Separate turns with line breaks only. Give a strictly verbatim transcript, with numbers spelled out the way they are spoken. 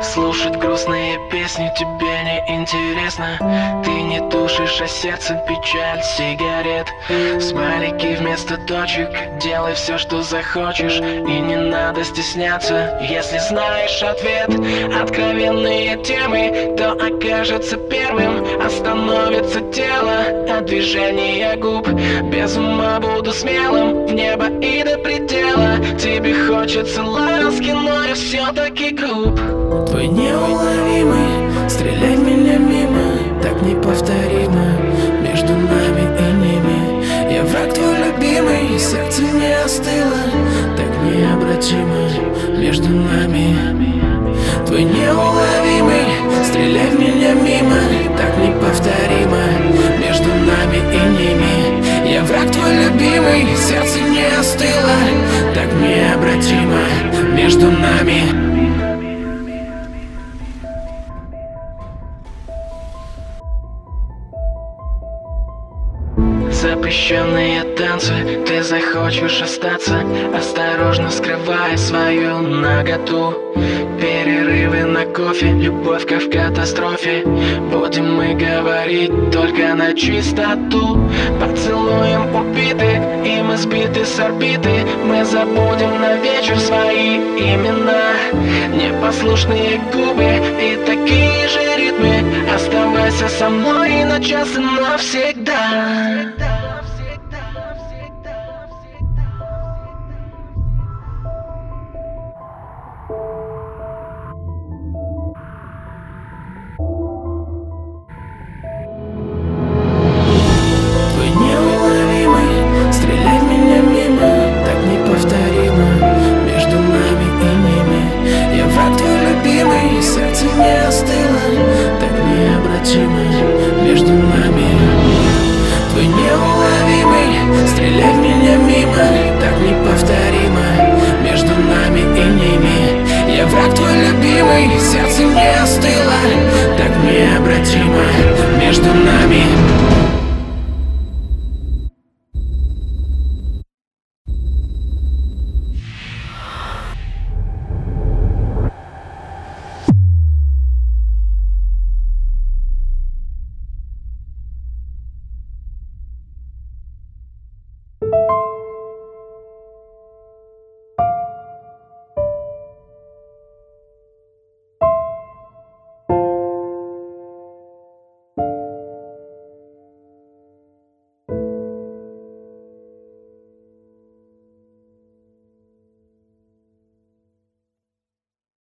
Слушать грустные песни тебе не интересно. Ты не тушишь, а сердце печаль сигарет. Смайлики вместо точек. Делай все, что захочешь, и не надо стесняться. Если знаешь ответ, откровенные темы, то окажется первым. Остановится тело от движения губ. Без ума буду смелым, в небо и до предела. Тебе хочется ласки, но я все-таки груб.
Твой неуловимый, стреляй меня мимо, так неповторимо. Между нами и ними я враг твой любимый, сердце не остыло, так необратимо. Между нами твой неуловимый, стреляй в меня мимо, так неповторимо. Между нами и ними я враг твой любимый, сердце не остыло, так необратимо. Между нами.
Запрещенные танцы, ты захочешь остаться, осторожно скрывая свою наготу. Перерывы на кофе, любовь как в катастрофе. Будем мы говорить только на чистоту. Поцелуем убиты, и мы сбиты с орбиты. Мы забудем на вечер свои имена. Непослушные губы и такие же ритмы. Оставайся со мной на час и навсегда.
Твой неуловимый, стреляй меня мимо, так неповторимо. Между нами и ними я враг твой любимый, сердце не остыло, так необратимо. Между нами твой неуловимый, стреляй в меня мимо, так неповторимо. Между нами и ними я враг твой любимый, сердце не остыло, так необратимо. Между нами.